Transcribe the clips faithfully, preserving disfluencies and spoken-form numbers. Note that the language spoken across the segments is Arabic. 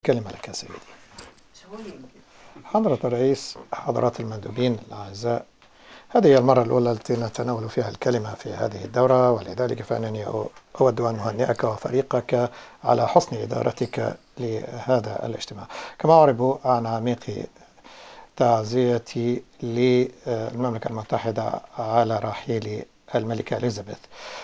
كلمة لك يا سيدي. حضرة الرئيس، حضرات المندوبين الأعزاء، هذه هي المرة الأولى التي نتناول فيها الكلمة في هذه الدورة، ولذلك فإنني أود أن أهنئك وفريقك على حسن إدارتك لهذا الاجتماع. كما أعرب عن عميق تعزيتي للمملكة المتحدة على رحيل الملكة إليزابيث،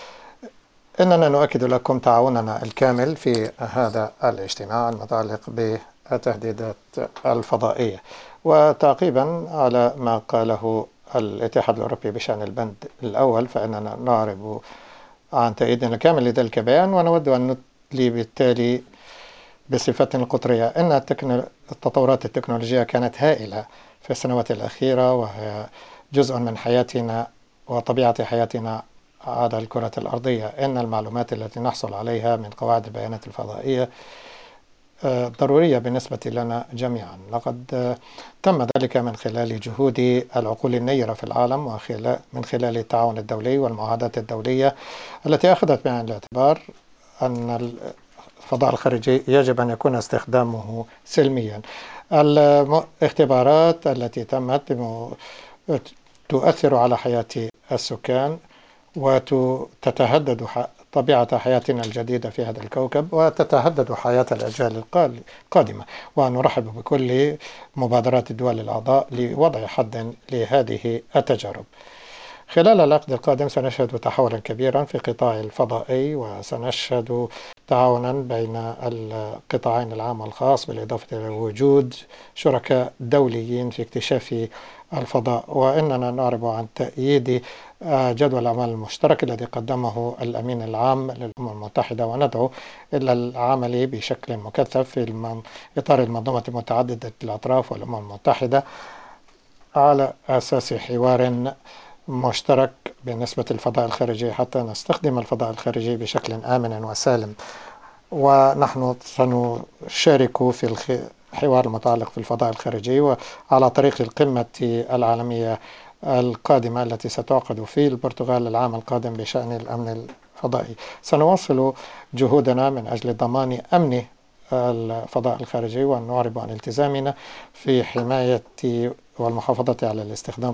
إننا نؤكد لكم تعاوننا الكامل في هذا الاجتماع المتعلق بالتهديدات الفضائية. وتعقيبا على ما قاله الاتحاد الأوروبي بشأن البند الأول، فإننا نعرب عن تأييدنا الكامل لذلك البيان، ونود أن ندلي بالتالي بصفة قطرية أن التطورات التكنولوجية كانت هائلة في السنوات الأخيرة، وهي جزء من حياتنا وطبيعة حياتنا على الكرة الأرضية. إن المعلومات التي نحصل عليها من قواعد البيانات الفضائية ضرورية بالنسبة لنا جميعا. لقد تم ذلك من خلال جهود العقول النيرة في العالم، ومن خلال التعاون الدولي والمعاهدات الدولية التي أخذت بعين الاعتبار أن الفضاء الخارجي يجب أن يكون استخدامه سلميا. الاختبارات التي تمت تؤثر على حياة السكان وتتهدد طبيعة حياتنا الجديدة في هذا الكوكب، وتتهدد حياة الأجيال القادمة. ونرحب بكل مبادرات الدول الأعضاء لوضع حد لهذه التجارب. خلال العقد القادم سنشهد تحولا كبيرا في قطاع الفضائي، وسنشهد تعاونا بين القطاعين العام والخاص، بالإضافة إلى وجود شركاء دوليين في اكتشاف الفضاء. وإننا نعرب عن تأييد جدول الأعمال المشترك الذي قدمه الأمين العام للأمم المتحدة، وندعو إلى العمل بشكل مكثف في إطار المنظومة متعددة الأطراف والأمم المتحدة على أساس حوار مشترك بالنسبة للفضاء الخارجي، حتى نستخدم الفضاء الخارجي بشكل آمن وسالم. ونحن سنشارك في الحوار المتعلق في الفضاء الخارجي وعلى طريق القمة العالمية القادمة التي ستعقد في البرتغال العام القادم بشأن الأمن الفضائي. سنواصل جهودنا من أجل ضمان أمن الفضاء الخارجي، ونعرب عن التزامنا في حماية والمحافظة على الاستخدام